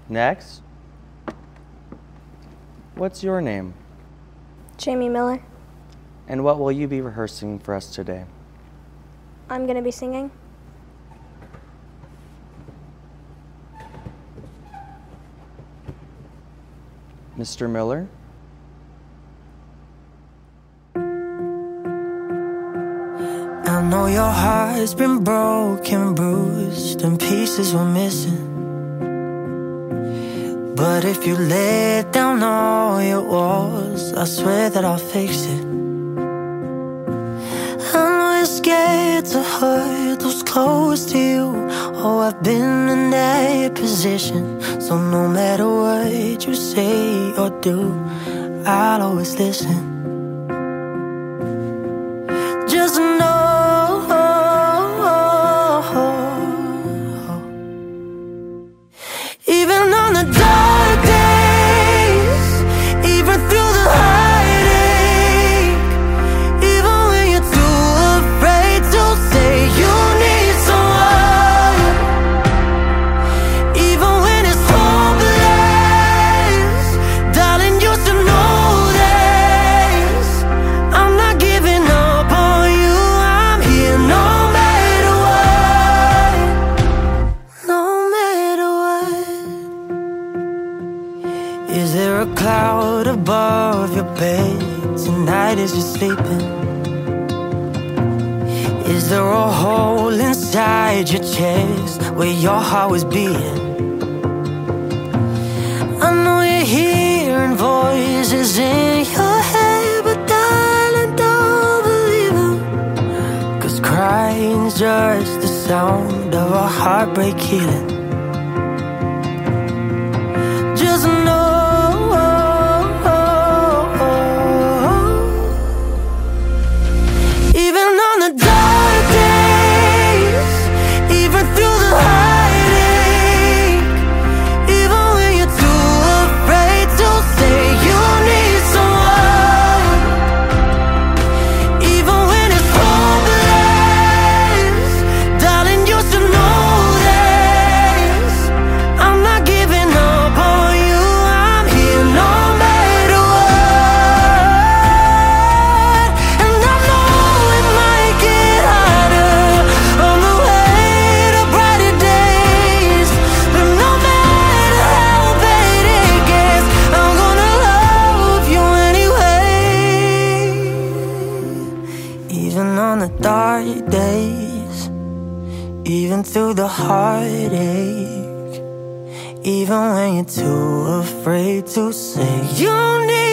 Next. What's your name? Jamie Miller. And what will you be rehearsing for us today? I'm going to be singing. Mr. Miller? I know your heart's been broken, bruised, and pieces were missing. But if you let down all your walls, I swear that I'll fix it. I know you're scared to hurt those close to you. Oh, I've been in that position. So no matter what you say or do, I'll always listen. Just know, even on the dark days, even through the heartache, even when you're too afraid to say you need someone, even when it's hopeless, darling, you should know this. I'm not giving up on you. I'm here no matter what. No matter what. Is there a cloud above your bed tonight as you're sleeping? Is there a hole inside your chest where your heart was beating? I know you're hearing voices in your head, but darling, don't believe them. 'Cause crying's just the sound of a heartbreak healing. Just know, even on the dark days, even through the heartache, even when you're too afraid to say you need someone, even when it's hopeless, darling, you should know this. I'm not giving up on you. I'm here no matter what. And I know it might get harder on the way to brighter days, but no matter how bad it gets, I'm gonna love you anyway. Even on the dark days, even through the heartache, even when you're too afraid to say you need